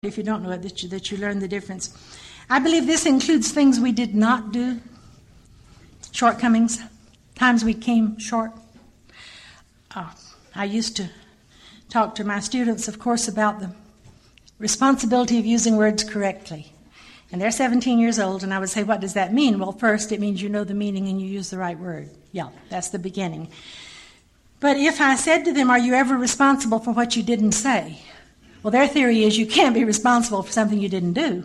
if you don't know it, that you learn the difference. I believe this includes things we did not do, shortcomings, times we came short. I used to talk to my students, of course, about the responsibility of using words correctly. And they're 17 years old, and I would say, what does that mean? Well, first, it means you know the meaning and you use the right word. Yeah, that's the beginning. But if I said to them, are you ever responsible for what you didn't say? Well, their theory is you can't be responsible for something you didn't do.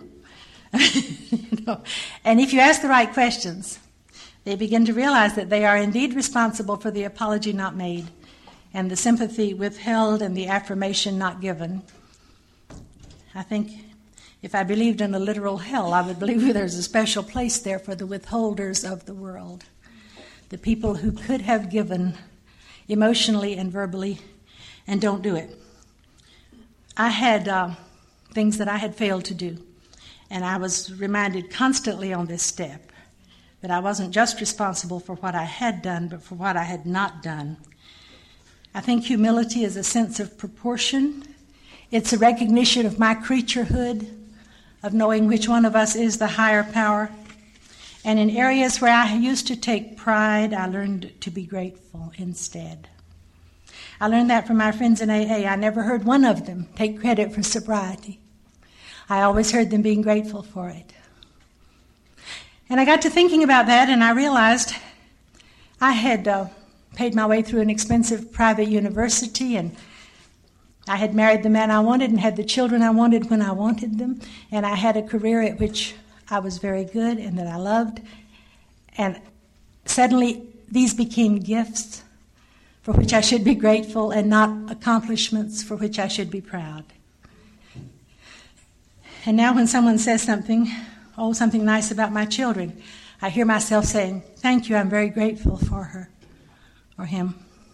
And if you ask the right questions, they begin to realize that they are indeed responsible for the apology not made and the sympathy withheld and the affirmation not given. I think if I believed in a literal hell, I would believe there's a special place there for the withholders of the world, the people who could have given emotionally and verbally and don't do it. I had things that I had failed to do, and I was reminded constantly on this step that I wasn't just responsible for what I had done, but for what I had not done. I think humility is a sense of proportion. It's a recognition of my creaturehood, of knowing which one of us is the higher power. And in areas where I used to take pride, I learned to be grateful instead. I learned that from my friends in AA. I never heard one of them take credit for sobriety. I always heard them being grateful for it. And I got to thinking about that, and I realized I had paid my way through an expensive private university, and I had married the man I wanted and had the children I wanted when I wanted them, and I had a career at which I was very good and that I loved. And suddenly these became gifts for which I should be grateful and not accomplishments for which I should be proud. And now when someone says something nice about my children, I hear myself saying, thank you, I'm very grateful for her or him.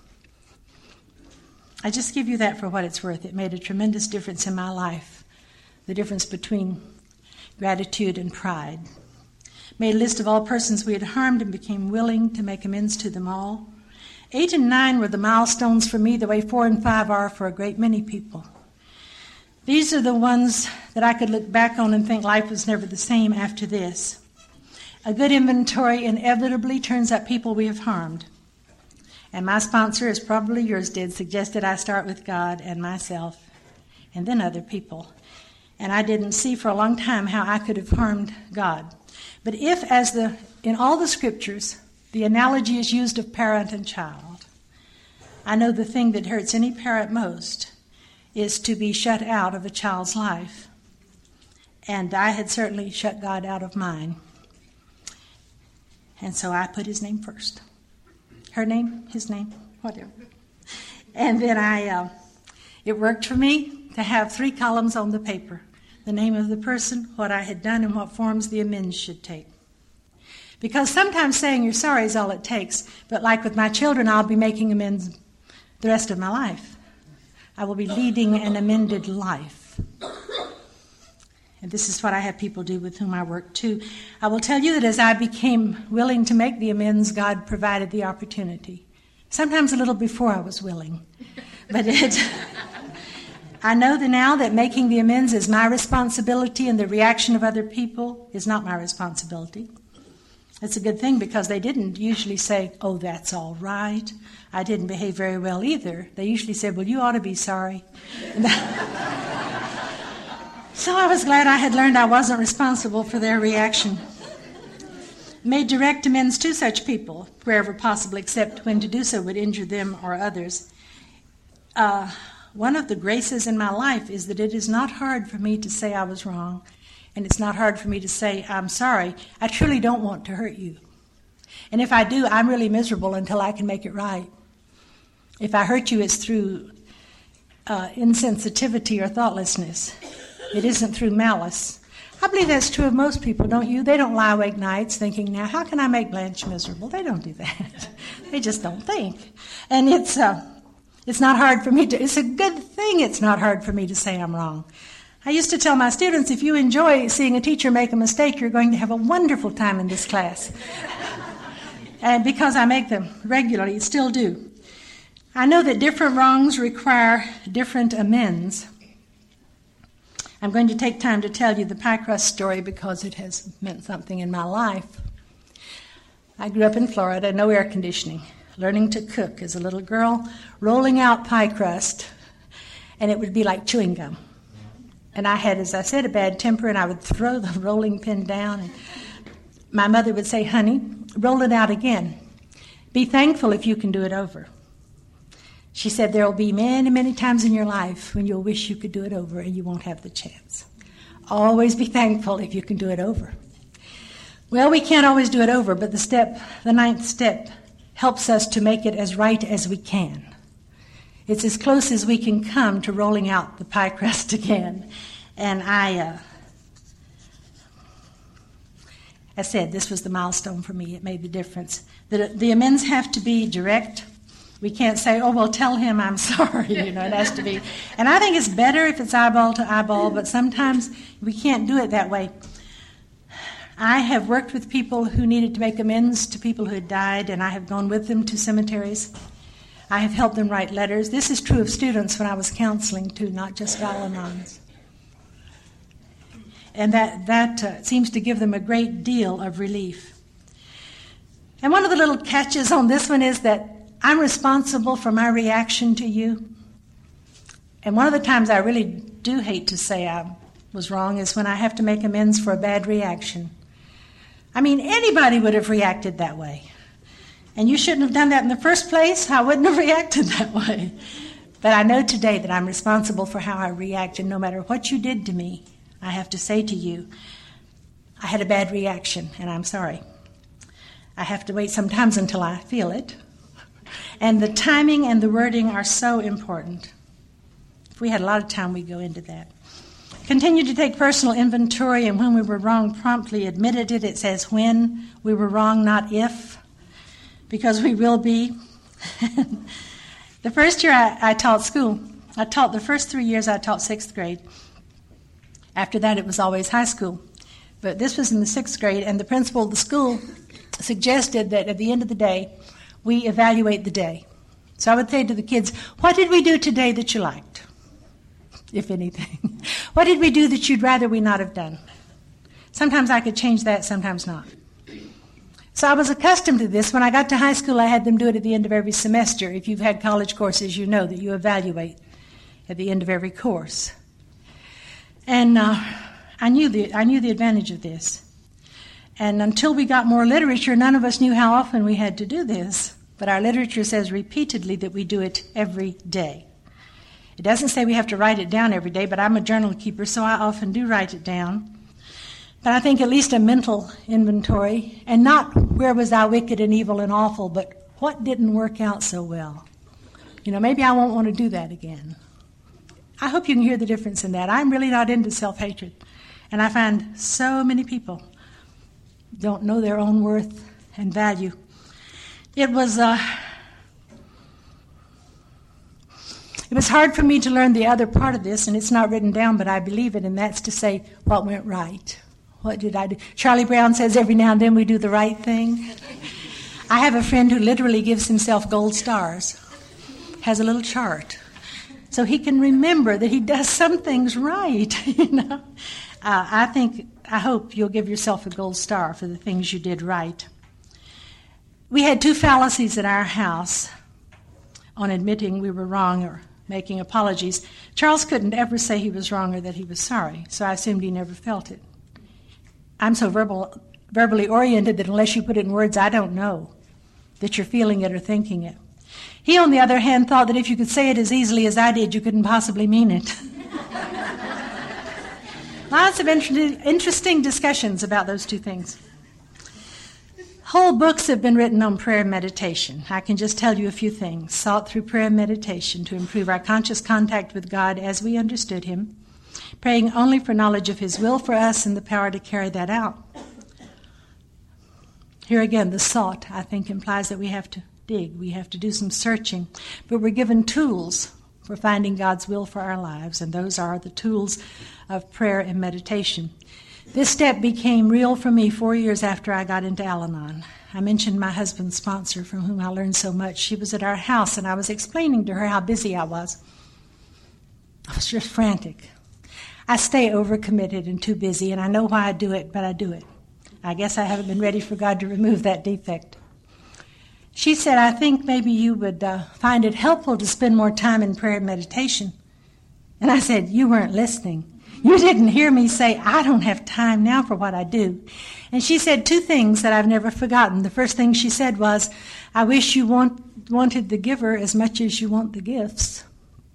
I just give you that for what it's worth. It made a tremendous difference in my life, the difference between gratitude and pride. Made a list of all persons we had harmed and became willing to make amends to them all. 8 and 9 were the milestones for me, the way 4 and 5 are for a great many people. These are the ones that I could look back on and think life was never the same after this. A good inventory inevitably turns up people we have harmed. And my sponsor, as probably yours did, suggested I start with God and myself and then other people. And I didn't see for a long time how I could have harmed God. But if, in all the scriptures, the analogy is used of parent and child, I know the thing that hurts any parent most is to be shut out of a child's life. And I had certainly shut God out of mine. And so I put his name first. Her name, his name, whatever. And then it worked for me to have 3 columns on the paper. The name of the person, what I had done, and what forms the amends should take. Because sometimes saying you're sorry is all it takes. But like with my children, I'll be making amends the rest of my life. I will be leading an amended life. And this is what I have people do with whom I work too. I will tell you that as I became willing to make the amends, God provided the opportunity. Sometimes a little before I was willing. But I know now that making the amends is my responsibility and the reaction of other people is not my responsibility. It's a good thing because they didn't usually say, oh, that's all right. I didn't behave very well either. They usually said, well, you ought to be sorry. So I was glad I had learned I wasn't responsible for their reaction. Made direct amends to such people, wherever possible, except when to do so would injure them or others. One of the graces in my life is that it is not hard for me to say I was wrong, and it's not hard for me to say I'm sorry. I truly don't want to hurt you. And if I do, I'm really miserable until I can make it right. If I hurt you, it's through insensitivity or thoughtlessness. It isn't through malice. I believe that's true of most people, don't you? They don't lie awake nights thinking, now, how can I make Blanche miserable? They don't do that. They just don't think. And it's not hard for me to, it's a good thing it's not hard for me to say I'm wrong. I used to tell my students, if you enjoy seeing a teacher make a mistake, you're going to have a wonderful time in this class. And because I make them regularly, still do. I know that different wrongs require different amends. I'm going to take time to tell you the pie crust story because it has meant something in my life. I grew up in Florida, no air conditioning, learning to cook as a little girl, rolling out pie crust, and it would be like chewing gum. And I had, as I said, a bad temper, and I would throw the rolling pin down. And my mother would say, honey, roll it out again. Be thankful if you can do it over. She said there will be many, many times in your life when you'll wish you could do it over and you won't have the chance. Always be thankful if you can do it over. Well, we can't always do it over, but the ninth step, helps us to make it as right as we can. It's as close as we can come to rolling out the pie crust again. And I said, this was the milestone for me. It made the difference. The amends have to be direct. We can't say, oh, well, tell him I'm sorry. It has to be. And I think it's better if it's eyeball to eyeball, but sometimes we can't do it that way. I have worked with people who needed to make amends to people who had died, and I have gone with them to cemeteries. I have helped them write letters. This is true of students when I was counseling, too, not just Al-Anons. And that seems to give them a great deal of relief. And one of the little catches on this one is that I'm responsible for my reaction to you. And one of the times I really do hate to say I was wrong is when I have to make amends for a bad reaction. I mean, anybody would have reacted that way. And you shouldn't have done that in the first place. I wouldn't have reacted that way. But I know today that I'm responsible for how I react, and no matter what you did to me, I have to say to you, I had a bad reaction, and I'm sorry. I have to wait sometimes until I feel it. And the timing and the wording are so important. If we had a lot of time, we'd go into that. Continue to take personal inventory, and when we were wrong, promptly admitted it. It says when we were wrong, not if, because we will be. The first year I taught school, the first 3 years I taught 6th grade. After that, it was always high school. But this was in the 6th grade, and the principal of the school suggested that at the end of the day, we evaluate the day. So I would say to the kids, what did we do today that you liked, if anything? What did we do that you'd rather we not have done? Sometimes I could change that, sometimes not. So I was accustomed to this. When I got to high school, I had them do it at the end of every semester. If you've had college courses, you know that you evaluate at the end of every course. And I knew the advantage of this. And until we got more literature, none of us knew how often we had to do this. But our literature says repeatedly that we do it every day. It doesn't say we have to write it down every day, but I'm a journal keeper, so I often do write it down. But I think at least a mental inventory, and not where was I wicked and evil and awful, but what didn't work out so well. Maybe I won't want to do that again. I hope you can hear the difference in that. I'm really not into self-hatred. And I find so many people don't know their own worth and value. It was hard for me to learn the other part of this, and it's not written down, but I believe it, and that's to say what went right. What did I do? Charlie Brown says every now and then we do the right thing. I have a friend who literally gives himself gold stars, has a little chart, so he can remember that he does some things right. I hope you'll give yourself a gold star for the things you did right. We had 2 fallacies at our house on admitting we were wrong or making apologies. Charles couldn't ever say he was wrong or that he was sorry, so I assumed he never felt it. I'm so verbally oriented that unless you put it in words, I don't know that you're feeling it or thinking it. He, on the other hand, thought that if you could say it as easily as I did, you couldn't possibly mean it. Lots of interesting discussions about those 2 things. Whole books have been written on prayer and meditation. I can just tell you a few things. Sought through prayer and meditation to improve our conscious contact with God as we understood Him, praying only for knowledge of His will for us and the power to carry that out. Here again, the sought, I think, implies that we have to dig. We have to do some searching. But we're given tools for finding God's will for our lives, and those are the tools of prayer and meditation. This step became real for me 4 years after I got into Al-Anon. I mentioned my husband's sponsor, from whom I learned so much. She was at our house, and I was explaining to her how busy I was. I was just frantic. I stay overcommitted and too busy, and I know why I do it, but I do it. I guess I haven't been ready for God to remove that defect. She said, I think maybe you would find it helpful to spend more time in prayer and meditation. And I said, you weren't listening. You didn't hear me say, I don't have time now for what I do. And she said two things that I've never forgotten. The first thing she said was, I wish you wanted the giver as much as you want the gifts.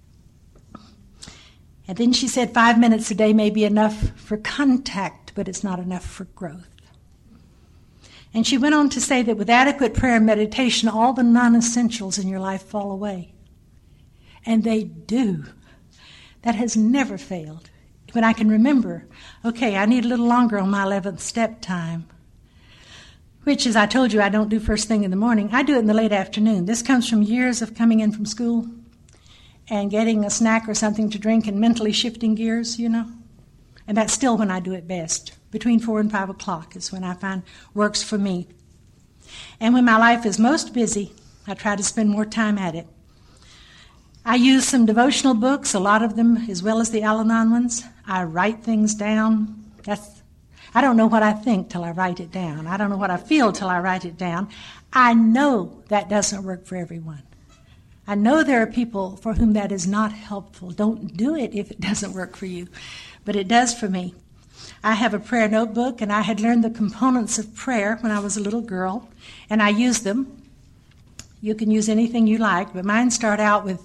And then she said 5 minutes a day may be enough for contact, but it's not enough for growth. And she went on to say that with adequate prayer and meditation, all the non-essentials in your life fall away. And they do. That has never failed. When I can remember, okay, I need a little longer on my 11th step time, which, as I told you, I don't do first thing in the morning. I do it in the late afternoon. This comes from years of coming in from school and getting a snack or something to drink and mentally shifting gears, you know. And that's still when I do it best. Between 4 and 5 o'clock is when I find works for me. And when my life is most busy, I try to spend more time at it. I use some devotional books, a lot of them, as well as the Al-Anon ones. I write things down. I don't know what I think till I write it down. I don't know what I feel till I write it down. I know that doesn't work for everyone. I know there are people for whom that is not helpful. Don't do it if it doesn't work for you. But it does for me. I have a prayer notebook, and I had learned the components of prayer when I was a little girl, and I use them. You can use anything you like, but mine start out with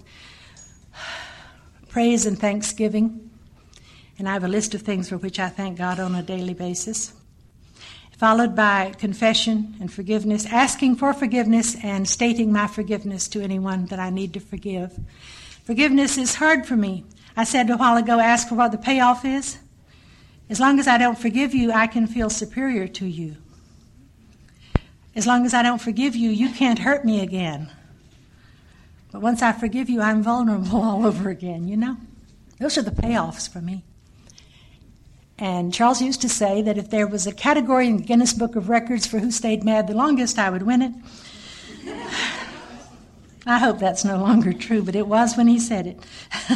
praise and thanksgiving, and I have a list of things for which I thank God on a daily basis, followed by confession and forgiveness, asking for forgiveness and stating my forgiveness to anyone that I need to forgive. Forgiveness is hard for me. I said a while ago, ask for what the payoff is. As long as I don't forgive you, I can feel superior to you. As long as I don't forgive you, you can't hurt me again. But once I forgive you, I'm vulnerable all over again, you know? Those are the payoffs for me. And Charles used to say that if there was a category in the Guinness Book of Records for who stayed mad the longest, I would win it. I hope that's no longer true, but it was when he said it.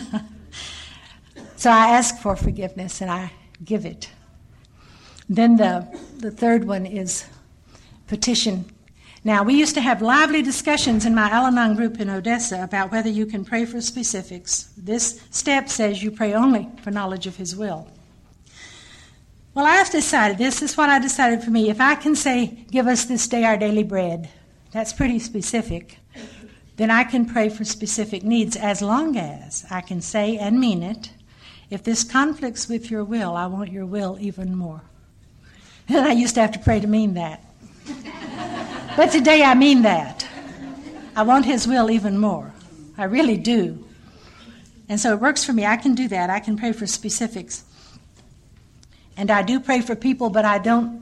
So I ask for forgiveness, and I give it. Then the third one is petition. Now, we used to have lively discussions in my Al-Anon group in Odessa about whether you can pray for specifics. This step says you pray only for knowledge of His will. Well, I've decided, this is what I decided for me. If I can say, give us this day our daily bread, that's pretty specific, then I can pray for specific needs as long as I can say and mean it, if this conflicts with your will, I want your will even more. And I used to have to pray to mean that. But today I mean that. I want His will even more. I really do. And so it works for me. I can do that. I can pray for specifics. And I do pray for people, but I don't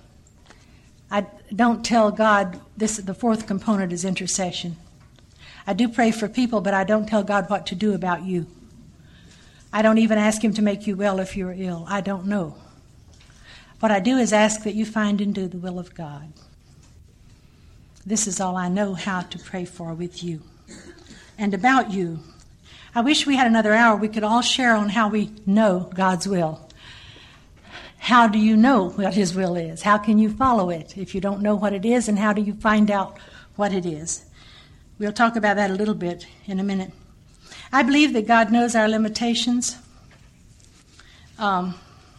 tell God, the fourth component is intercession. I do pray for people, but I don't tell God what to do about you. I don't even ask Him to make you well if you're ill. I don't know. What I do is ask that you find and do the will of God. This is all I know how to pray for with you. And about you, I wish we had another hour. We could all share on how we know God's will. How do you know what His will is? How can you follow it if you don't know what it is? And how do you find out what it is? We'll talk about that a little bit in a minute. I believe that God knows our limitations. In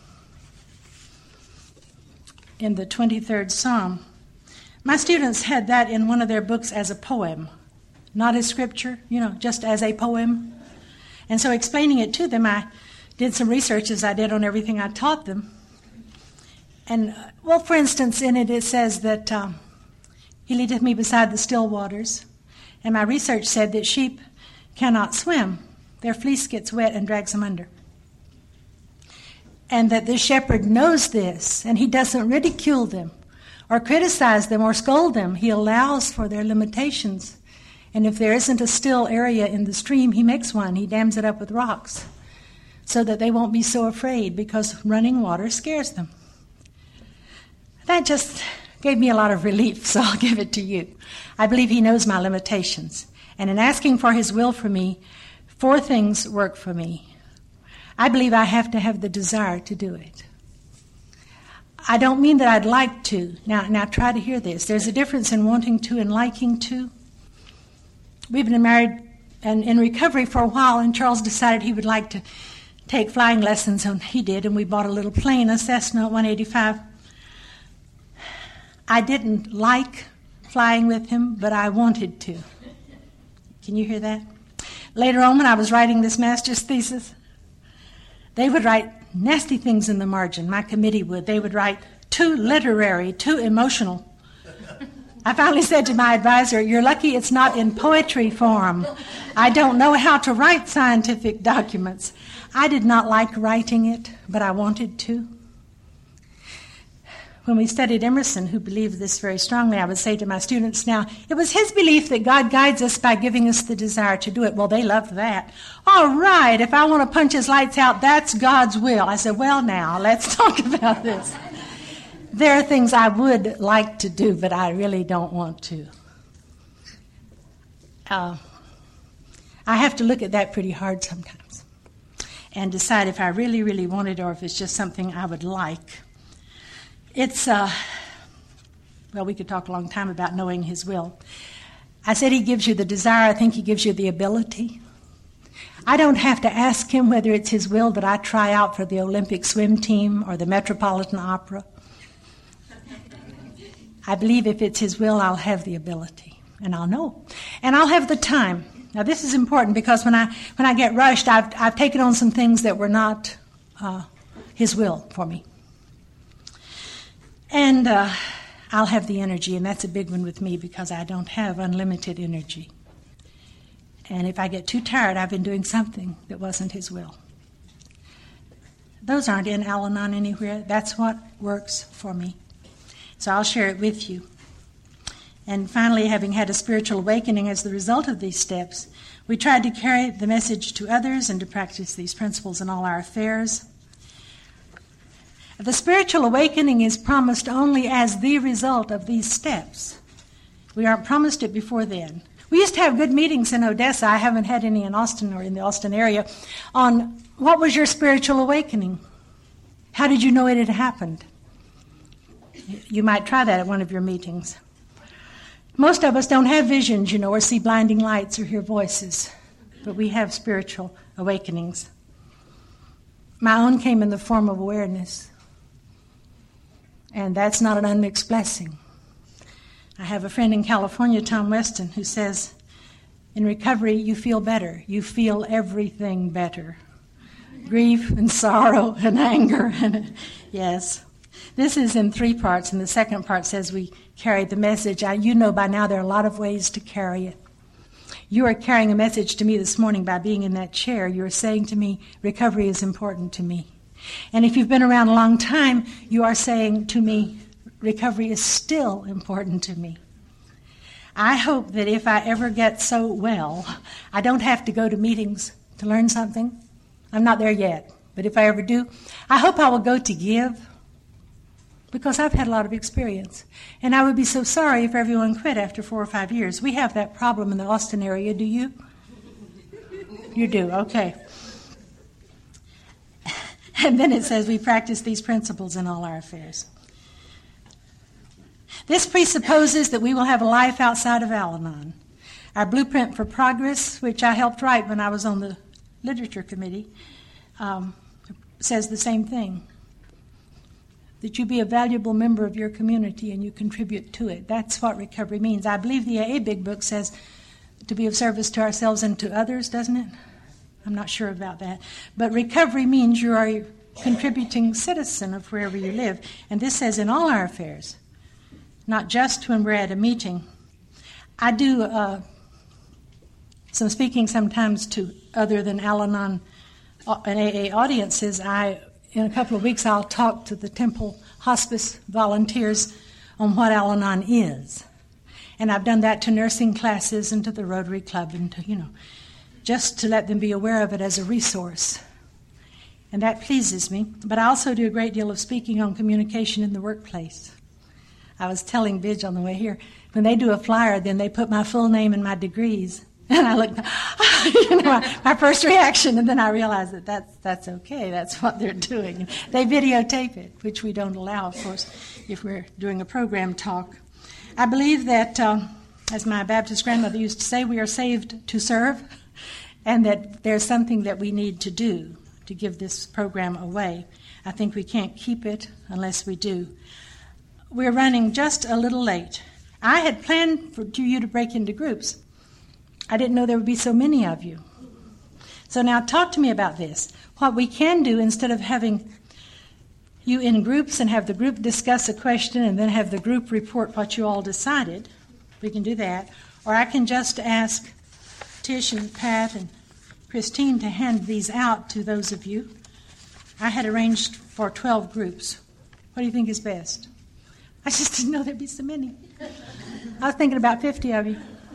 the 23rd Psalm, my students had that in one of their books as a poem, not as scripture, just as a poem. And so explaining it to them, I did some research as I did on everything I taught them. And, for instance, in it says that He leadeth me beside the still waters. And my research said that sheep cannot swim. Their fleece gets wet and drags them under. And that the shepherd knows this, and he doesn't ridicule them or criticize them or scold them. He allows for their limitations. And if there isn't a still area in the stream, he makes one. He dams it up with rocks so that they won't be so afraid because running water scares them. That just gave me a lot of relief, so I'll give it to you. I believe He knows my limitations. And in asking for His will for me, 4 things work for me. I believe I have to have the desire to do it. I don't mean that I'd like to. Now try to hear this. There's a difference in wanting to and liking to. We've been married and in recovery for a while, and Charles decided he would like to take flying lessons, and he did, and we bought a little plane, a Cessna 185. I didn't like flying with him, but I wanted to. Can you hear that? Later on, when I was writing this master's thesis, they would write nasty things in the margin. My committee would. They would write, too literary, too emotional. I finally said to my advisor, "You're lucky it's not in poetry form. I don't know how to write scientific documents." I did not like writing it, but I wanted to. When we studied Emerson, who believed this very strongly, I would say to my students now, it was his belief that God guides us by giving us the desire to do it. Well, they loved that. All right, if I want to punch his lights out, that's God's will. I said, well, now, let's talk about this. There are things I would like to do, but I really don't want to. I have to look at that pretty hard sometimes and decide if I really, really want it or if it's just something I would like. It's, well, we could talk a long time about knowing His will. I said He gives you the desire. I think He gives you the ability. I don't have to ask Him whether it's His will that I try out for the Olympic swim team or the Metropolitan Opera. I believe if it's His will, I'll have the ability, and I'll know. And I'll have the time. Now, this is important because when I get rushed, I've taken on some things that were not His will for me. And I'll have the energy, and that's a big one with me because I don't have unlimited energy. And if I get too tired, I've been doing something that wasn't His will. Those aren't in Al-Anon anywhere. That's what works for me. So I'll share it with you. And finally, having had a spiritual awakening as the result of these steps, we tried to carry the message to others and to practice these principles in all our affairs. The spiritual awakening is promised only as the result of these steps. We aren't promised it before then. We used to have good meetings in Odessa. I haven't had any in Austin or in the Austin area on what was your spiritual awakening? How did you know it had happened? You might try that at one of your meetings. Most of us don't have visions, or see blinding lights or hear voices, but we have spiritual awakenings. My own came in the form of awareness, and that's not an unmixed blessing. I have a friend in California, Tom Weston, who says, in recovery, you feel better. You feel everything better. Grief and sorrow and anger. Yes. This is in 3 parts, and the second part says we carry the message. You know by now there are a lot of ways to carry it. You are carrying a message to me this morning by being in that chair. You are saying to me, recovery is important to me. And if you've been around a long time, you are saying to me, recovery is still important to me. I hope that if I ever get so well, I don't have to go to meetings to learn something. I'm not there yet, but if I ever do, I hope I will go to give, because I've had a lot of experience. And I would be so sorry if everyone quit after 4 or 5 years. We have that problem in the Austin area, do you? You do, okay. And then it says we practice these principles in all our affairs. This presupposes that we will have a life outside of Al-Anon. Our blueprint for progress, which I helped write when I was on the literature committee, says the same thing. That you be a valuable member of your community and you contribute to it. That's what recovery means. I believe the AA Big Book says to be of service to ourselves and to others, doesn't it? I'm not sure about that. But recovery means you are a contributing citizen of wherever you live. And this says in all our affairs, not just when we're at a meeting. I do some speaking sometimes to other than Al-Anon and AA audiences. In a couple of weeks, I'll talk to the Temple Hospice volunteers on what Al-Anon is. And I've done that to nursing classes and to the Rotary Club and to, just to let them be aware of it as a resource. And that pleases me. But I also do a great deal of speaking on communication in the workplace. I was telling Vidge on the way here, when they do a flyer, then they put my full name and my degrees. And I looked, my first reaction, and then I realized that that's okay. That's what they're doing. They videotape it, which we don't allow, of course, if we're doing a program talk. I believe that, as my Baptist grandmother used to say, we are saved to serve, and that there's something that we need to do to give this program away. I think we can't keep it unless we do. We're running just a little late. I had planned for you to break into groups. I didn't know there would be so many of you. So now talk to me about this. What we can do, instead of having you in groups and have the group discuss a question and then have the group report what you all decided, we can do that. Or I can just ask Tish and Pat and Christine to hand these out to those of you. I had arranged for 12 groups. What do you think is best? I just didn't know there'd be so many. I was thinking about 50 of you.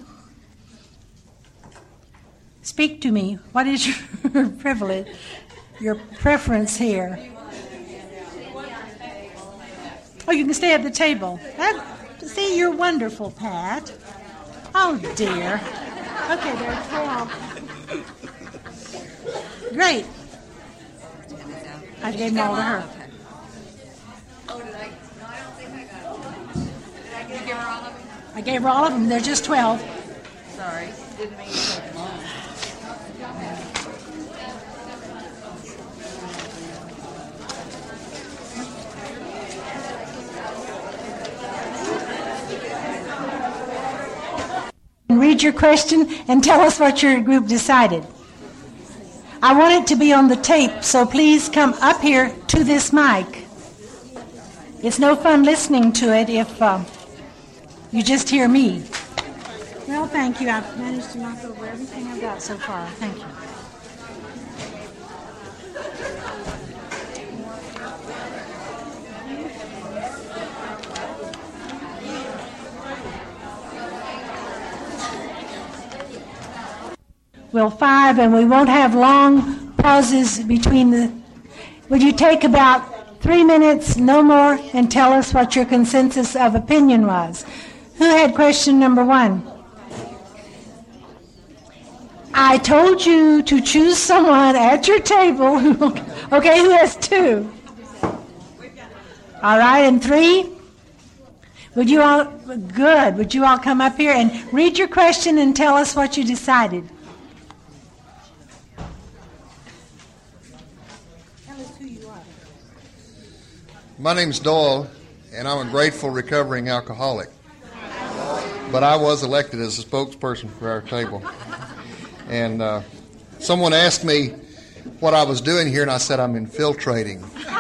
Speak to me. What is your privilege, your preference here? Oh, you can stay at the table. See, you're wonderful, Pat. Oh, dear. Okay, there are 12. Great. I gave them all to her. Oh, did I? No, I don't think I got them. Did I give her all of them? I gave her all of them. They're just 12. Sorry. Didn't mean to take them all. Read your question and tell us what your group decided. I want it to be on the tape, so please come up here to this mic. It's no fun listening to it if you just hear me. Well, thank you. I've managed to knock over everything I've got so far. Thank you. We'll 5, and we won't have long pauses between the... Would you take about 3 minutes, no more, and tell us what your consensus of opinion was? Who had question number 1? I told you to choose someone at your table. Okay, who has 2? All right, and 3? Would you all... Good. Would you all come up here and read your question and tell us what you decided? My name's Doyle, and I'm a grateful recovering alcoholic. But I was elected as a spokesperson for our table. And someone asked me what I was doing here, and I said I'm infiltrating.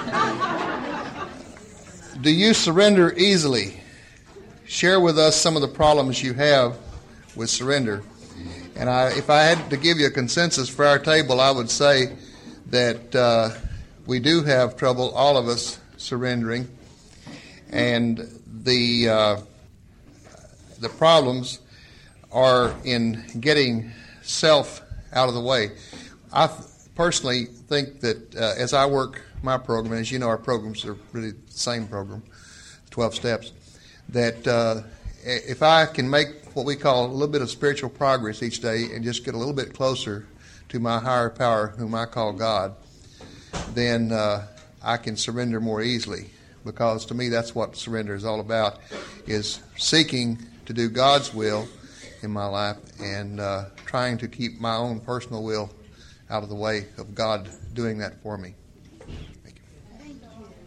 Do you surrender easily? Share with us some of the problems you have with surrender. And if I had to give you a consensus for our table, I would say that we do have trouble, all of us, surrendering, and the problems are in getting self out of the way. I personally think that as I work my program, and as you know, our programs are really the same program, 12 steps, that if I can make what we call a little bit of spiritual progress each day and just get a little bit closer to my higher power, whom I call God, then I can surrender more easily, because to me that's what surrender is all about, is seeking to do God's will in my life and trying to keep my own personal will out of the way of God doing that for me. Thank you.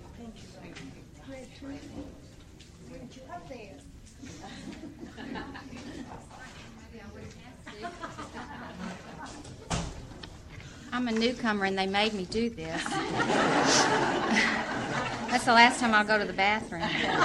I'm a newcomer and they made me do this. That's the last time I'll go to the bathroom.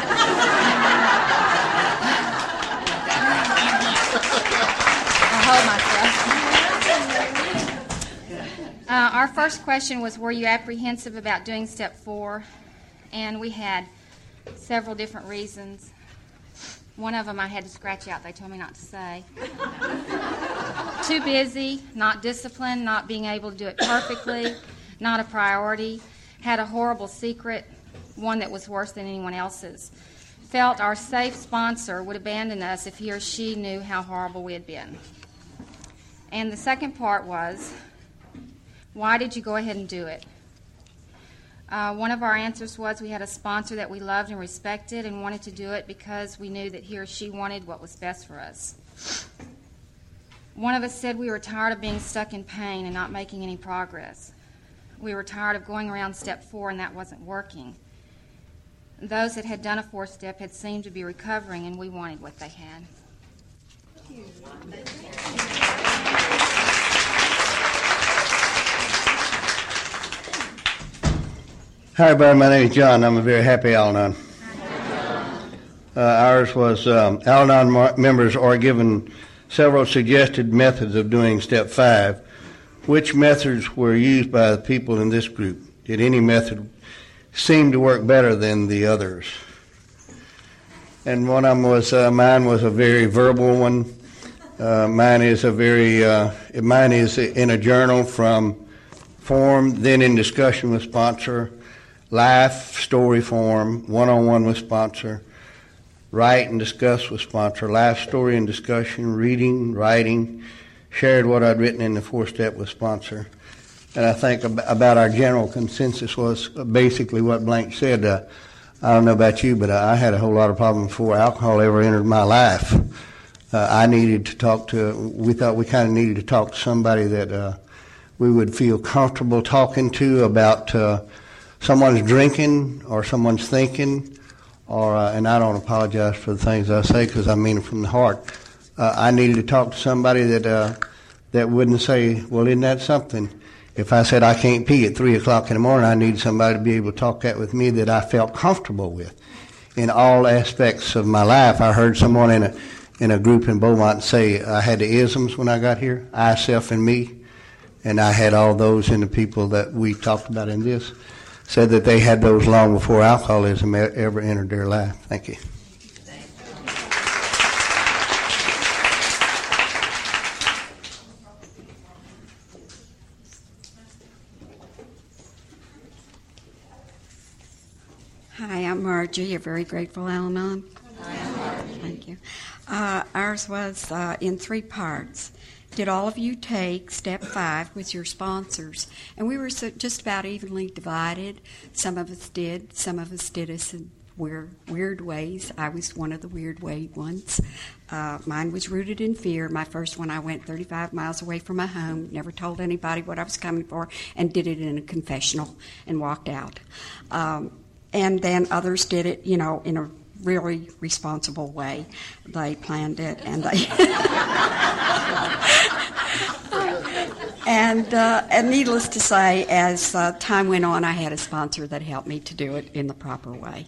I'll hold myself. Our first question was, were you apprehensive about doing step 4? And we had several different reasons. One of them I had to scratch out. They told me not to say. Too busy, not disciplined, not being able to do it perfectly, not a priority, had a horrible secret, one that was worse than anyone else's. Felt our safe sponsor would abandon us if he or she knew how horrible we had been. And the second part was, why did you go ahead and do it? One of our answers was we had a sponsor that we loved and respected and wanted to do it because we knew that he or she wanted what was best for us. One of us said we were tired of being stuck in pain and not making any progress. We were tired of going around step 4 and that wasn't working. Those that had done a 4th step had seemed to be recovering, and we wanted what they had. Hi, everybody. My name is John. I'm a very happy Al-Anon. Ours was Al-Anon members are given several suggested methods of doing step 5. Which methods were used by the people in this group? Did any method seem to work better than the others? And one of them was, mine was a very verbal one. Mine is in a journal form, then in discussion with sponsor, life story form, one-on-one with sponsor, write and discuss with sponsor, life story and discussion, reading, writing, shared what I'd written in the 4th step with sponsor. And I think about our general consensus was basically what Blank said. I don't know about you, but I had a whole lot of problems before alcohol ever entered my life. We thought we kind of needed to talk to somebody that we would feel comfortable talking to about someone's drinking or someone's thinking, and I don't apologize for the things I say because I mean it from the heart. I needed to talk to somebody that wouldn't say, well, isn't that something? If I said I can't pee at 3 o'clock in the morning, I needed somebody to be able to talk that with me that I felt comfortable with in all aspects of my life. I heard someone in a group in Beaumont say I had the isms when I got here, I, self, and me, and I had all those in the people that we talked about in this, said that they had those long before alcoholism ever entered their life. Thank you. Hi, I'm Margie, a very grateful Al-Anon. Thank you. Ours was in 3 parts. Did all of you take step 5 with your sponsors? And we were just about evenly divided. Some of us did. Some of us did us in weird ways. I was one of the weird ones. Mine was rooted in fear. My first one, I went 35 miles away from my home, never told anybody what I was coming for, and did it in a confessional and walked out. And then others did it, in a really responsible way. They planned it, and they and needless to say, as time went on, I had a sponsor that helped me to do it in the proper way.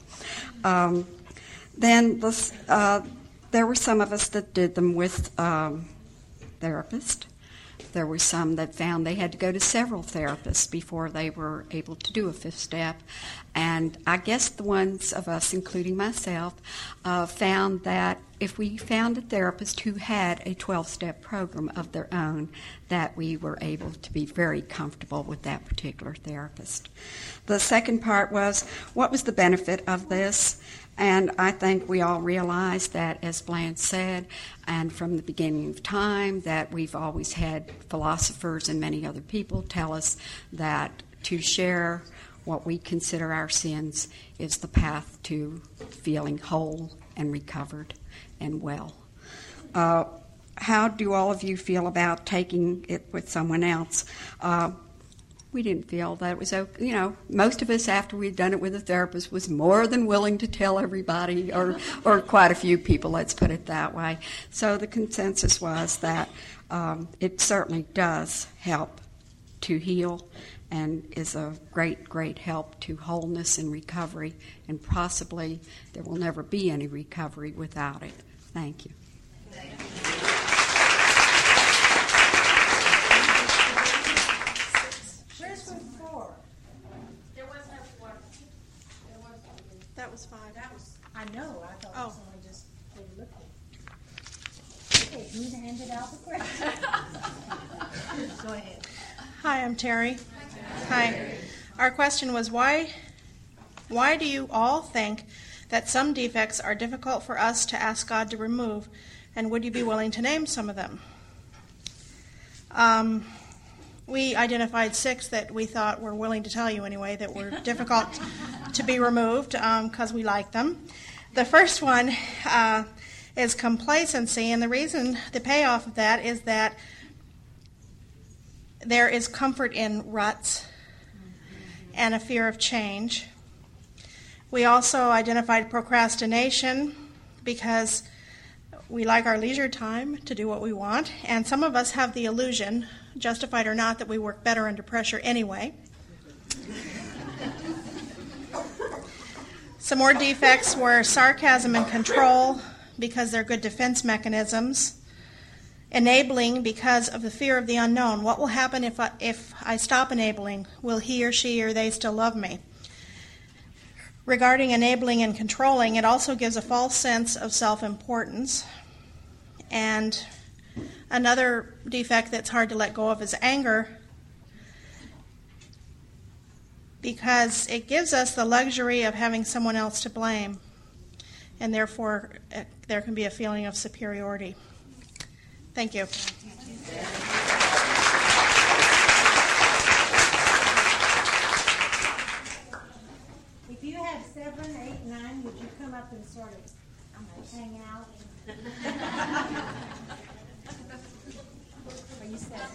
Then there were some of us that did them with therapists. There were some that found they had to go to several therapists before they were able to do a 5th step. And I guess the ones of us, including myself, found that if we found a therapist who had a 12-step program of their own, that we were able to be very comfortable with that particular therapist. The second part was, what was the benefit of this? And I think we all realize that, as Blanche said, and from the beginning of time, that we've always had philosophers and many other people tell us that to share what we consider our sins is the path to feeling whole and recovered and well. How do all of you feel about taking it with someone else? We didn't feel that it was okay. Most of us, after we'd done it with a therapist, was more than willing to tell everybody, or quite a few people, let's put it that way. So the consensus was that it certainly does help to heal and is a great, great help to wholeness and recovery, and possibly there will never be any recovery without it. Thank you. Where's the 4? There was no 4. That was 5. I know. I thought Oh. someone just looking. Okay, who handed out the question? Go ahead. Hi, I'm Terry. Hi. Our question was, why do you all think that some defects are difficult for us to ask God to remove, and would you be willing to name some of them? We identified 6 that we thought were willing to tell you anyway that were difficult to be removed because we like them. The first one is complacency, and the reason, the payoff of that is that there is comfort in ruts and a fear of change. We also identified procrastination because we like our leisure time to do what we want, and some of us have the illusion, justified or not, that we work better under pressure anyway. Some more defects were sarcasm and control because they're good defense mechanisms. Enabling because of the fear of the unknown. What will happen if I stop enabling? Will he or she or they still love me? Regarding enabling and controlling, it also gives a false sense of self-importance. And another defect that's hard to let go of is anger, because it gives us the luxury of having someone else to blame, and therefore there can be a feeling of superiority. Thank you. If you have 7, 8, 9, would you come up and sort of hang out? Are you 7?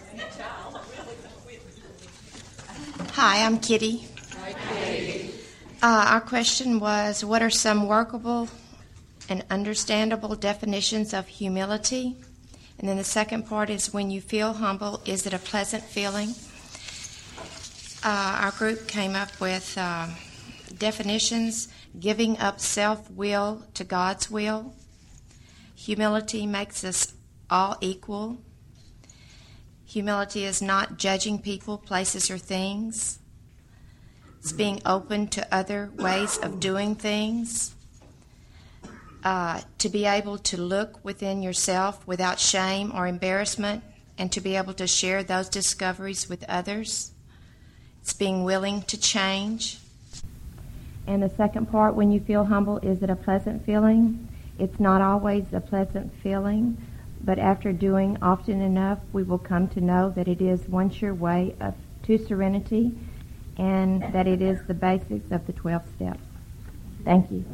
Hi, I'm Kitty. Hi, Kitty. Our question was, what are some workable and understandable definitions of humility? And then the second part is, when you feel humble, is it a pleasant feeling? Our group came up with definitions: giving up self-will to God's will. Humility makes us all equal. Humility is not judging people, places, or things. It's being open to other ways of doing things. To be able to look within yourself without shame or embarrassment, and to be able to share those discoveries with others. It's being willing to change. And the second part, when you feel humble, is it a pleasant feeling? It's not always a pleasant feeling, but after doing often enough, we will come to know that it is one sure way to serenity, and that it is the basics of the 12 steps. Thank you.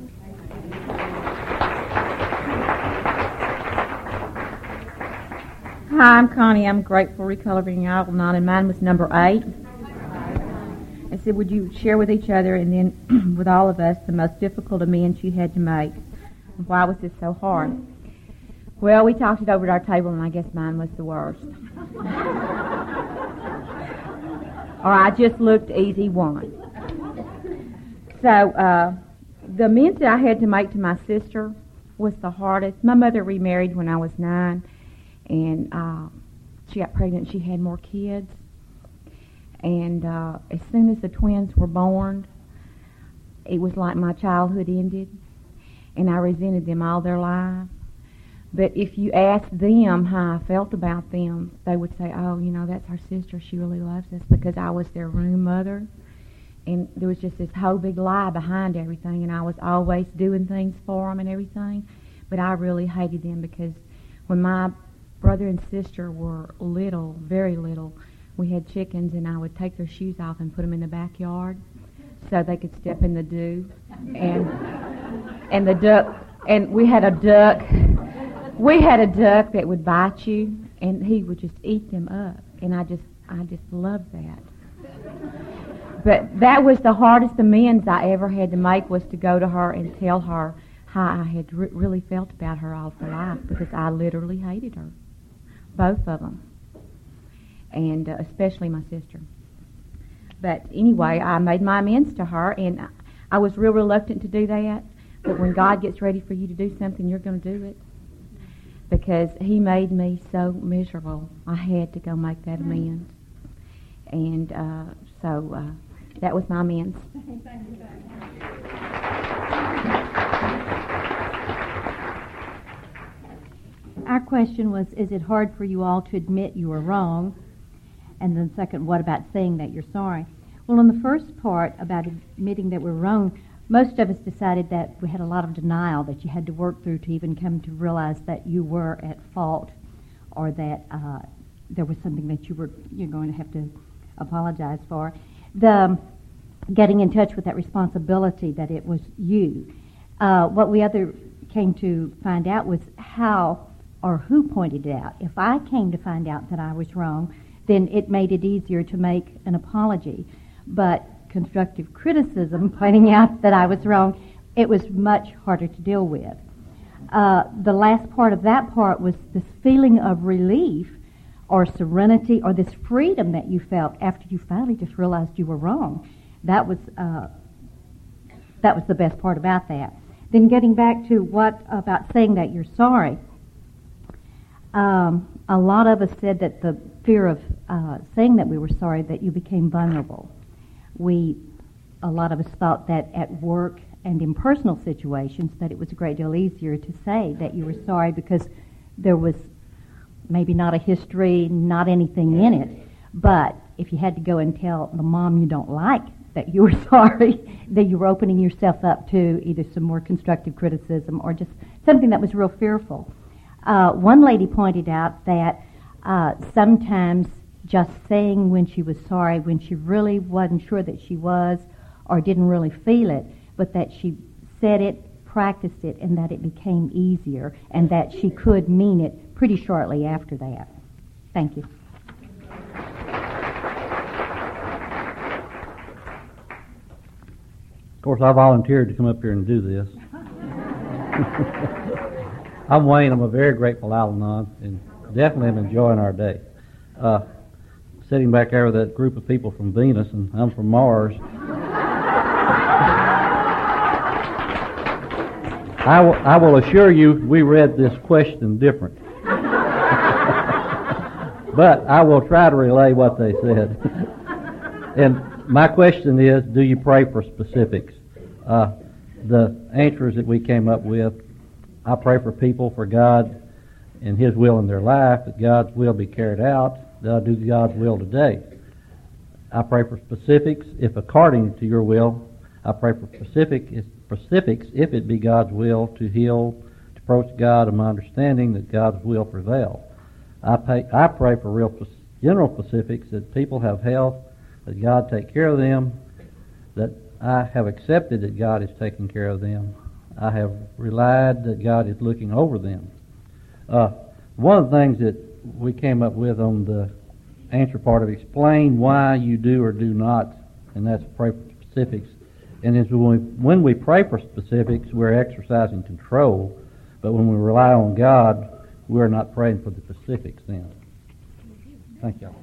Hi, I'm Connie. I'm grateful recoloring aisle 9, and mine was number 8. I said, would you share with each other and then with all of us the most difficult amends you had to make? Why was this so hard? Well, we talked it over at our table, and I guess mine was the worst. Or I just looked easy one. So the amends that I had to make to my sister was the hardest. My mother remarried when I was 9, and she got pregnant. She had more kids. And as soon as the twins were born, it was like my childhood ended, and I resented them all their lives. But if you asked them how I felt about them, they would say, oh, you know, that's our sister. She really loves us, because I was their room mother. And there was just this whole big lie behind everything, and I was always doing things for them and everything. But I really hated them, because when my brother and sister were little, very little, we had chickens, and I would take their shoes off and put them in the backyard so they could step in the dew. And the duck, and we had a duck that would bite you, and he would just eat them up. And I just loved that. But that was the hardest amends I ever had to make, was to go to her and tell her how I had really felt about her all her life, because I literally hated her, both of them, and especially my sister. But anyway, I made my amends to her, and I was real reluctant to do that. But when God gets ready for you to do something, you're going to do it. Because He made me so miserable, I had to go make that amends. And so that was my amends. Our question was, is it hard for you all to admit you were wrong? And then second, what about saying that you're sorry? Well, in the first part about admitting that we're wrong, most of us decided that we had a lot of denial that you had to work through to even come to realize that you were at fault, or that there was something that you're going to have to apologize for. The getting in touch with that responsibility that it was you. What we came to find out was how or who pointed it out. If I came to find out that I was wrong, then it made it easier to make an apology. But constructive criticism, pointing out that I was wrong, it was much harder to deal with. The last part of that part was this feeling of relief or serenity or this freedom that you felt after you finally just realized you were wrong. That was the best part about that. Then getting back to what about saying that you're sorry, a lot of us said that the fear of saying that we were sorry, that you became vulnerable. A lot of us thought that at work and in personal situations that it was a great deal easier to say that you were sorry because there was maybe not a history, not anything in it. But if you had to go and tell the mom you don't like that you were sorry, that you were opening yourself up to either some more constructive criticism or just something that was real fearful. One lady pointed out that sometimes just saying when she was sorry, when she really wasn't sure that she was or didn't really feel it, but that she said it, practiced it, and that it became easier, and that she could mean it pretty shortly after that. Thank you. Of course, I volunteered to come up here and do this. I'm Wayne. I'm a very grateful Al-Anon, and definitely am enjoying our day. Sitting back there with that group of people from Venus, and I'm from Mars. I will assure you we read this question different. But I will try to relay what they said. And my question is, do you pray for specifics? The answers that we came up with, I pray for people, for God and His will in their life, that God's will be carried out, that I do God's will today. I pray for specifics, if according to your will. I pray for specifics, if it be God's will to heal, to approach God in my understanding that God's will prevail. I pray for real general specifics, that people have health, that God take care of them, that I have accepted that God is taking care of them. I have relied that God is looking over them. One of the things that we came up with on the answer part of explain why you do or do not, and that's pray for specifics. And is when we pray for specifics, we're exercising control, but when we rely on God, we're not praying for the specifics then. Thank you.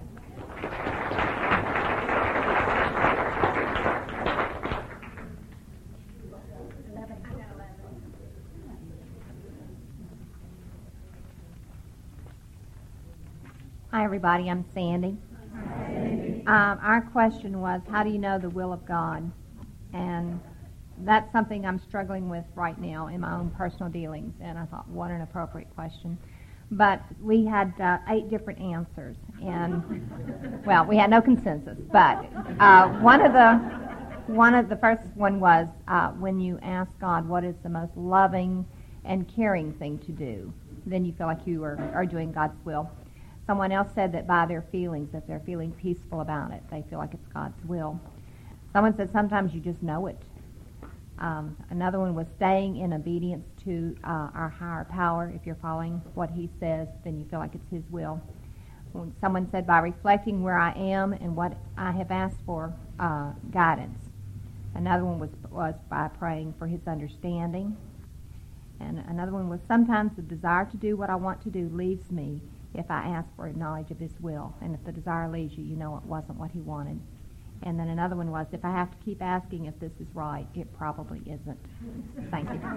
Hi, everybody. I'm Sandy. Our question was, how do you know the will of God? And that's something I'm struggling with right now in my own personal dealings. And I thought, what an appropriate question. But we had 8 different answers. And, well, we had no consensus. But one of the first one was when you ask God what is the most loving and caring thing to do, then you feel like you are doing God's will. Someone else said that by their feelings, if they're feeling peaceful about it, they feel like it's God's will. Someone said sometimes you just know it. Another one was staying in obedience to our higher power. If you're following what He says, then you feel like it's His will. Someone said by reflecting where I am and what I have asked for, guidance. Another one was by praying for His understanding. And another one was sometimes the desire to do what I want to do leaves me if I ask for knowledge of His will. And if the desire leaves you, you know it wasn't what He wanted. And then another one was, if I have to keep asking if this is right, it probably isn't. Thank you.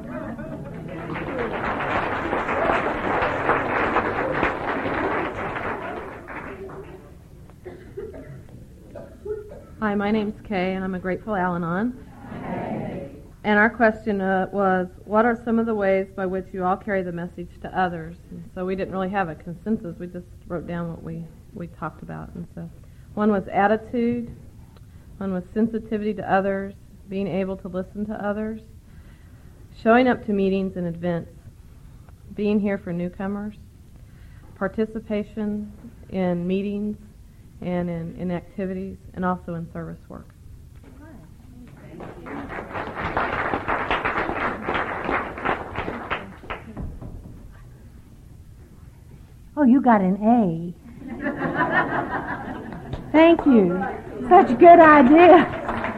Hi, my name's Kay, and I'm a Grateful Al-Anon. And our question was, what are some of the ways by which you all carry the message to others? And so we didn't really have a consensus. We just wrote down what we talked about. And so one was attitude. One was sensitivity to others, being able to listen to others, showing up to meetings and events, being here for newcomers, participation in meetings and in activities and also in service work. Oh, you got an A. Thank you. Such a good idea.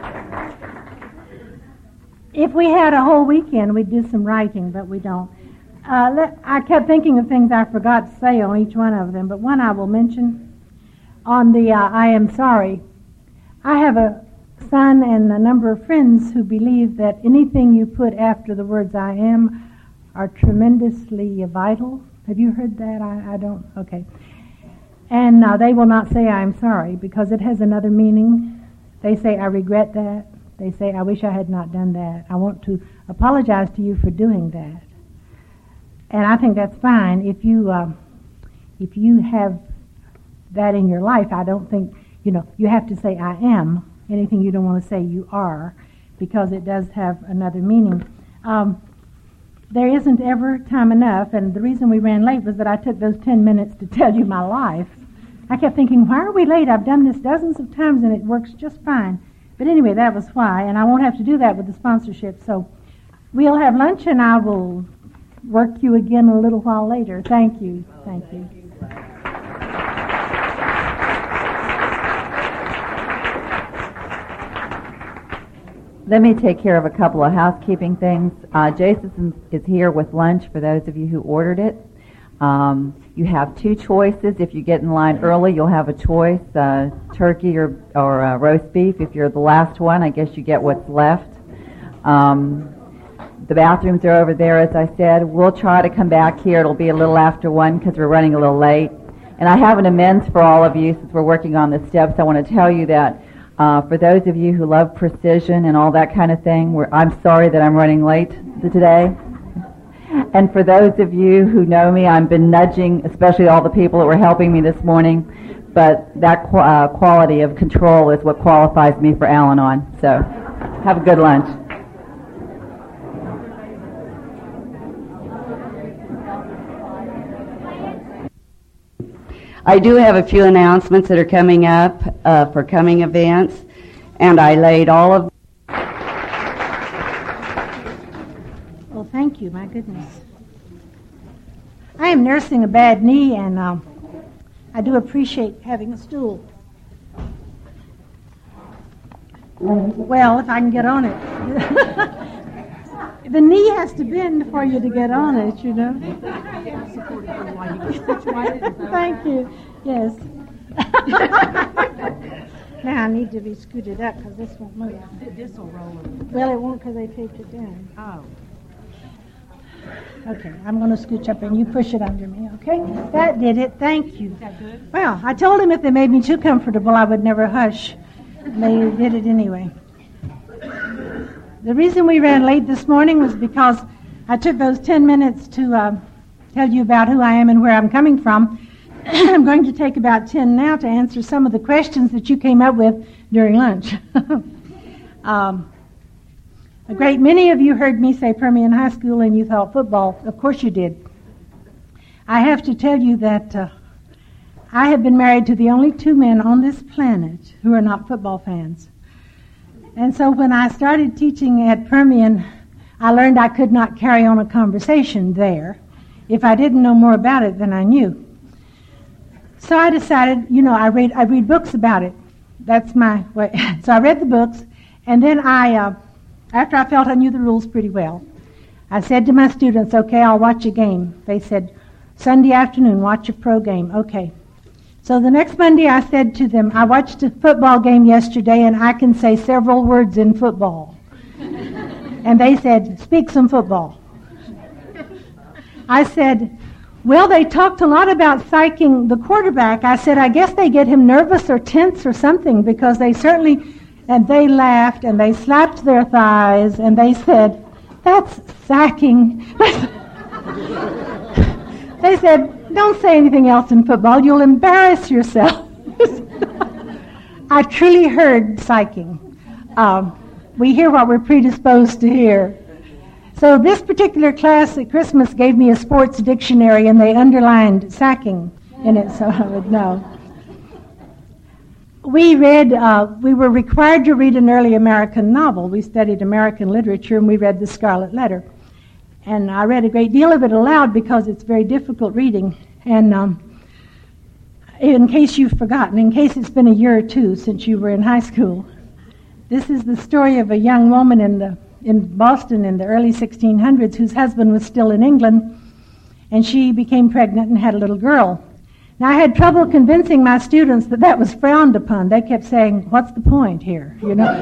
If we had a whole weekend, we'd do some writing, but we don't. I kept thinking of things I forgot to say on each one of them, but one I will mention on the I am sorry. I have a son and a number of friends who believe that anything you put after the words I am are tremendously vital. Have you heard that? I don't. Okay. And they will not say I'm sorry because it has another meaning. They say I regret that. They say I wish I had not done that. I want to apologize to you for doing that. And I think that's fine. If you have that in your life, I don't think, you have to say I am. Anything you don't want to say you are, because it does have another meaning. There isn't ever time enough, and the reason we ran late was that I took those 10 minutes to tell you my life. I kept thinking, why are we late? I've done this dozens of times and it works just fine. But anyway, that was why, and I won't have to do that with the sponsorship. So we'll have lunch and I will work you again a little while later. Thank you. Thank you. Let me take care of a couple of housekeeping things. Jason is here with lunch for those of you who ordered it. You have two choices. If you get in line early, you'll have a choice, turkey or roast beef. If you're the last one, I guess you get what's left. The bathrooms are over there, as I said. We'll try to come back here. It'll be a little after 1 because we're running a little late. And I have an amends for all of you since we're working on the steps. I want to tell you that for those of you who love precision and all that kind of thing, I'm sorry that I'm running late today. And for those of you who know me, I've been nudging, especially all the people that were helping me this morning, but that quality of control is what qualifies me for Al-Anon. So have a good lunch. I do have a few announcements that are coming up for coming events, and I laid all of. Well, thank you. My goodness. I am nursing a bad knee, and I do appreciate having a stool. Well, if I can get on it. The knee has to bend for you to get on it, Thank you. Yes. Now I need to be scooted up because this won't move. This will roll over. Well, it won't because they taped it down. Oh. Okay, I'm going to scooch up and you push it under me, okay? That did it. Thank you. Is that good? Well, I told him if they made me too comfortable, I would never hush. They did it anyway. The reason we ran late this morning was because I took those 10 minutes to tell you about who I am and where I'm coming from. I'm going to take about 10 now to answer some of the questions that you came up with during lunch. A great many of you heard me say Permian High School and you thought football. Of course you did. I have to tell you that I have been married to the only two men on this planet who are not football fans. And so when I started teaching at Permian, I learned I could not carry on a conversation there if I didn't know more about it than I knew. So I decided, I read books about it. That's my way. So I read the books, and then after I felt I knew the rules pretty well, I said to my students, okay, I'll watch a game. They said, Sunday afternoon, watch a pro game. Okay. So the next Monday I said to them, I watched a football game yesterday and I can say several words in football. And they said, speak some football. I said, well, they talked a lot about psyching the quarterback. I said, I guess they get him nervous or tense or something because they certainly, and they laughed and they slapped their thighs and they said, that's sacking. They said, don't say anything else in football. You'll embarrass yourself. I truly heard psyching. We hear what we're predisposed to hear. So this particular class at Christmas gave me a sports dictionary, and they underlined sacking. in it so I would know. We were required to read an early American novel. We studied American literature, and we read The Scarlet Letter. And I read a great deal of it aloud because it's very difficult reading. And in case you've forgotten, in case it's been a year or two since you were in high school, this is the story of a young woman in Boston in the early 1600s whose husband was still in England, and she became pregnant and had a little girl. Now, I had trouble convincing my students that that was frowned upon. They kept saying, "What's the point here?" You know.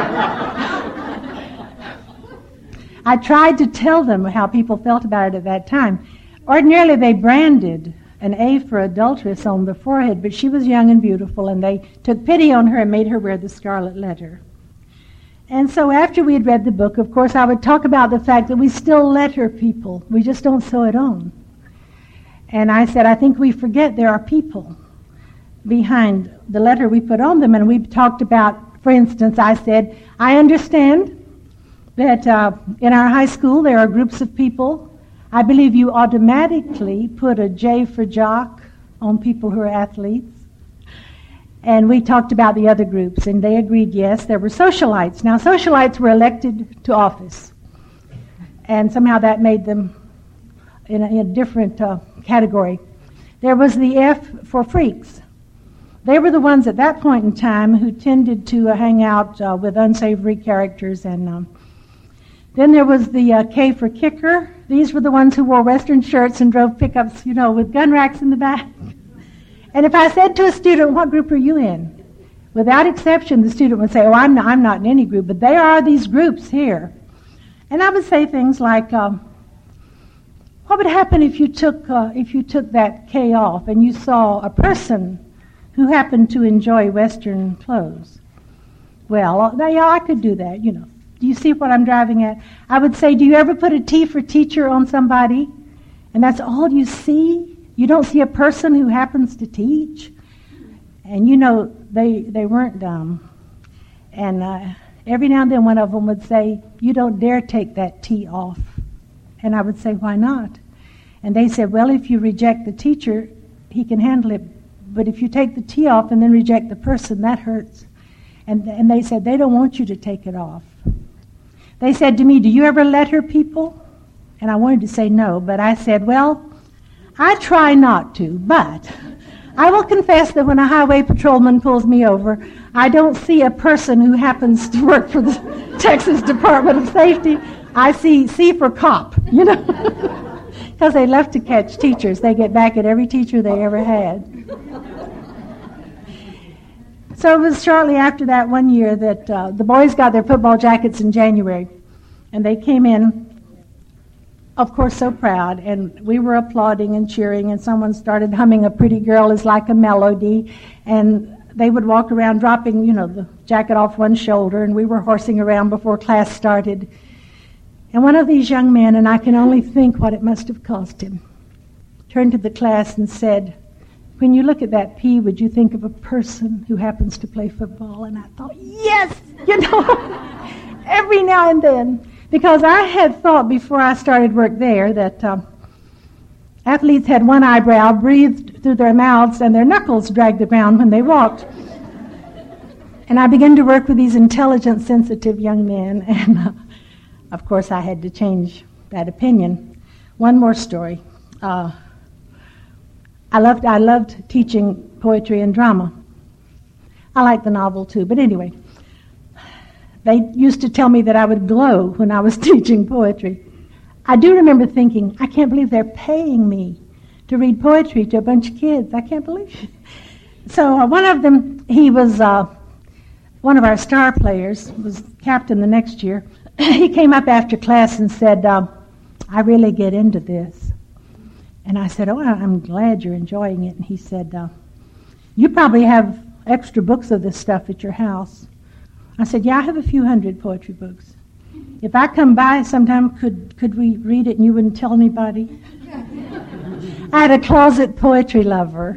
I tried to tell them how people felt about it at that time. Ordinarily, they branded an A for adulteress on the forehead, but she was young and beautiful, and they took pity on her and made her wear the Scarlet Letter. And so after we had read the book, of course, I would talk about the fact that we still letter people. We just don't sew it on. And I said, I think we forget there are people behind the letter we put on them. And we talked about, for instance, I said, I understand that in our high school there are groups of people. I believe you automatically put a J for jock on people who are athletes. And we talked about the other groups, and they agreed, yes, there were socialites. Now, socialites were elected to office. And somehow that made them in a different category. There was the F for freaks. They were the ones at that point in time who tended to hang out with unsavory characters. And then there was the K for kicker. These were the ones who wore Western shirts and drove pickups, you know, with gun racks in the back. And if I said to a student, what group are you in? Without exception, the student would say, oh, I'm not in any group, but there are these groups here. And I would say things like, what would happen if you took that K off and you saw a person who happened to enjoy Western clothes? Well, yeah, I could do that, you know. Do you see what I'm driving at? I would say, do you ever put a T for teacher on somebody? And that's all you see? You don't see a person who happens to teach? And you know, they weren't dumb. And every now and then one of them would say, you don't dare take that T off. And I would say, why not? And they said, well, if you reject the teacher, he can handle it. But if you take the T off and then reject the person, that hurts. And they said, they don't want you to take it off. They said to me, do you ever letter people? And I wanted to say no, but I said, well, I try not to, but I will confess that when a highway patrolman pulls me over, I don't see a person who happens to work for the Texas Department of Safety. I see C for cop, you know, because they love to catch teachers. They get back at every teacher they ever had. So it was shortly after that one year that the boys got their football jackets in January, and they came in, of course, so proud, and we were applauding and cheering, and someone started humming A Pretty Girl Is Like a Melody, and they would walk around dropping, you know, the jacket off one shoulder, and we were horsing around before class started. And one of these young men, and I can only think what it must have cost him, turned to the class and said, when you look at that P, would you think of a person who happens to play football? And I thought, yes, you know, every now and then. Because I had thought before I started work there that athletes had one eyebrow, breathed through their mouths, and their knuckles dragged the ground when they walked. And I began to work with these intelligent, sensitive young men, and of course I had to change that opinion. One more story. I loved teaching poetry and drama. I liked the novel too, but anyway. They used to tell me that I would glow when I was teaching poetry. I do remember thinking, I can't believe they're paying me to read poetry to a bunch of kids. I can't believe it. So one of them, he was one of our star players, was captain the next year. He came up after class and said, I really get into this. And I said, oh, I'm glad you're enjoying it. And he said, you probably have extra books of this stuff at your house. I said, yeah, I have a few hundred poetry books. If I come by sometime, could we read it and you wouldn't tell anybody? I had a closet poetry lover.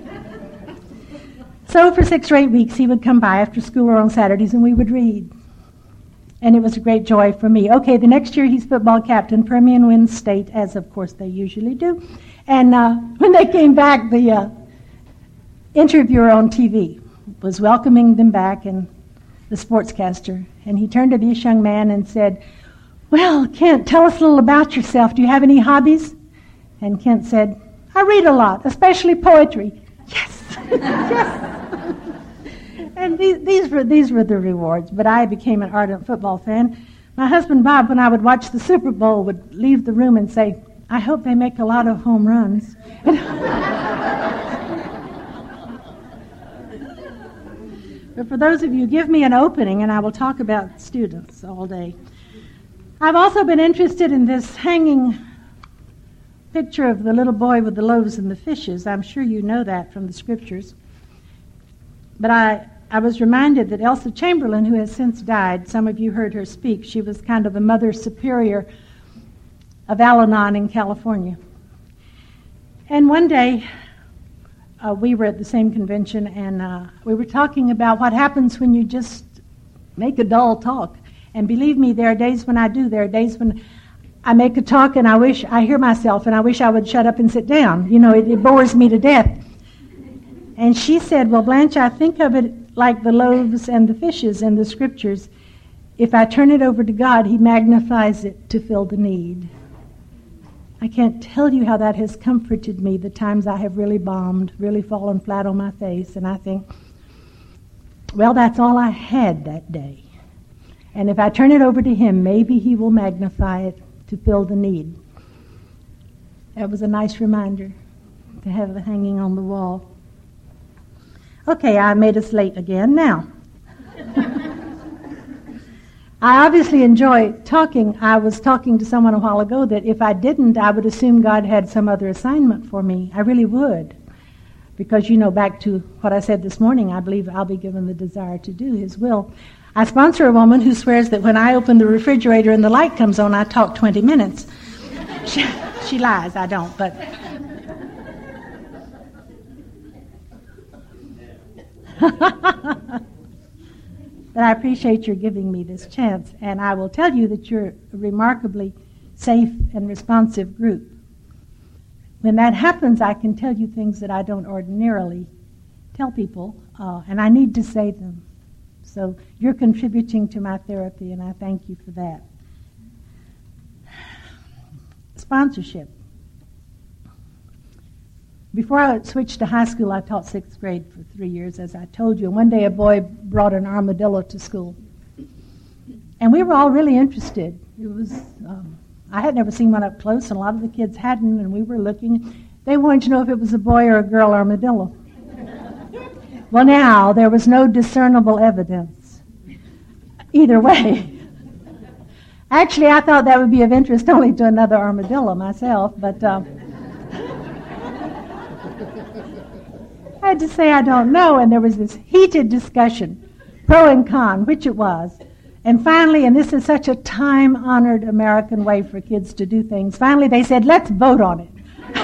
So for 6 or 8 weeks, he would come by after school or on Saturdays, and we would read. And it was a great joy for me. Okay, the next year he's football captain. Permian wins state, as of course they usually do. And when they came back, the interviewer on TV was welcoming them back, and the sportscaster, and he turned to this young man and said, "Well, Kent, tell us a little about yourself. Do you have any hobbies?" And Kent said, "I read a lot, especially poetry." Yes, yes. And these were the rewards. But I became an ardent football fan. My husband Bob, when I would watch the Super Bowl, would leave the room and say, "I hope they make a lot of home runs." But for those of you, give me an opening and I will talk about students all day. I've also been interested in this hanging picture of the little boy with the loaves and the fishes. I'm sure you know that from the scriptures. But I was reminded that Elsa Chamberlain, who has since died, some of you heard her speak. She was kind of the mother superior of Al-Anon in California. And one day, we were at the same convention, and we were talking about what happens when you just make a dull talk. And believe me, there are days when I do. There are days when I make a talk and I hear myself, and I wish I would shut up and sit down. You know, it bores me to death. And she said, "Well, Blanche, I think of it like the loaves and the fishes in the scriptures. If I turn it over to God, He magnifies it to fill the need." I can't tell you how that has comforted me the times I have really bombed, really fallen flat on my face, and I think, well, that's all I had that day. And if I turn it over to Him, maybe He will magnify it to fill the need. That was a nice reminder to have it hanging on the wall. Okay, I made us late again. Now, I obviously enjoy talking. I was talking to someone a while ago that if I didn't, I would assume God had some other assignment for me. I really would. Because, you know, back to what I said this morning, I believe I'll be given the desire to do His will. I sponsor a woman who swears that when I open the refrigerator and the light comes on, I talk 20 minutes. She lies, I don't, but... But I appreciate your giving me this chance, and I will tell you that you're a remarkably safe and responsive group. When that happens, I can tell you things that I don't ordinarily tell people, and I need to say them. So you're contributing to my therapy, and I thank you for that. Sponsorship. Before I switched to high school, I taught 6th grade for 3 years, as I told you. And one day a boy brought an armadillo to school. And we were all really interested. It was, I had never seen one up close, and a lot of the kids hadn't, and we were looking. They wanted to know if it was a boy or a girl armadillo. Well, now, there was no discernible evidence either way. Actually, I thought that would be of interest only to another armadillo myself, but... I had to say I don't know, and there was this heated discussion, pro and con, which it was. And finally, and this is such a time-honored American way for kids to do things, finally they said, "Let's vote on it."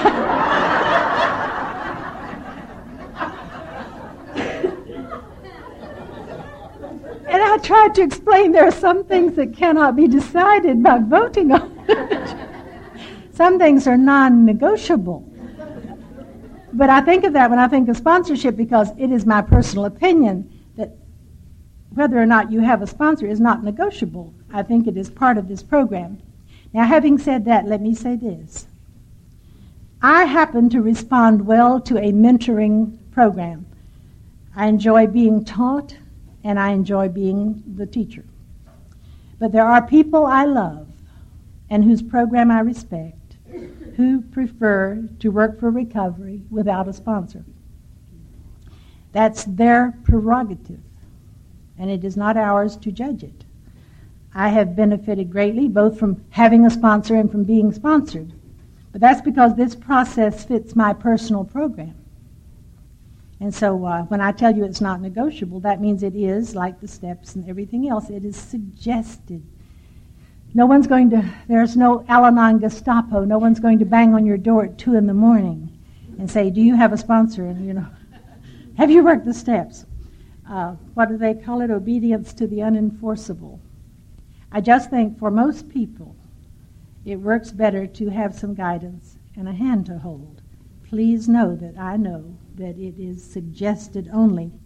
And I tried to explain there are some things that cannot be decided by voting on it. Some things are non-negotiable. But I think of that when I think of sponsorship because it is my personal opinion that whether or not you have a sponsor is not negotiable. I think it is part of this program. Now, having said that, let me say this. I happen to respond well to a mentoring program. I enjoy being taught, and I enjoy being the teacher. But there are people I love and whose program I respect who prefer to work for recovery without a sponsor. That's their prerogative, and it is not ours to judge it. I have benefited greatly both from having a sponsor and from being sponsored, but that's because this process fits my personal program. And so when I tell you it's not negotiable, that means it is, like the steps and everything else, it is suggested. No one's going to, there's no Al-Anon Gestapo. No one's going to bang on your door at 2 a.m. and say, "Do you have a sponsor?" And, you know, have you worked the steps? What do they call it? Obedience to the unenforceable. I just think for most people, it works better to have some guidance and a hand to hold. Please know that I know that it is suggested only